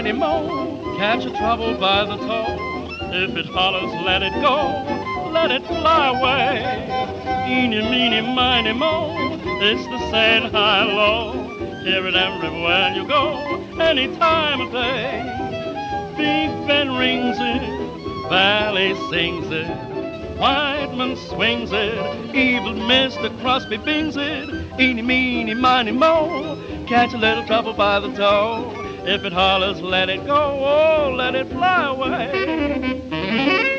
miny, mo. Catch a trouble by the toe. If it hollers, let it go. Let it fly away. Eeny, meeny, miny, mo. It's the saying high-low. Hear it everywhere you go, any time of day. Big Ben rings it, Valley sings it, Whiteman swings it, evil Mr. Crosby bings it. Eeny, meeny, miny, mo. Catch a little trouble by the toe. If it hollers, let it go, oh, let it fly away.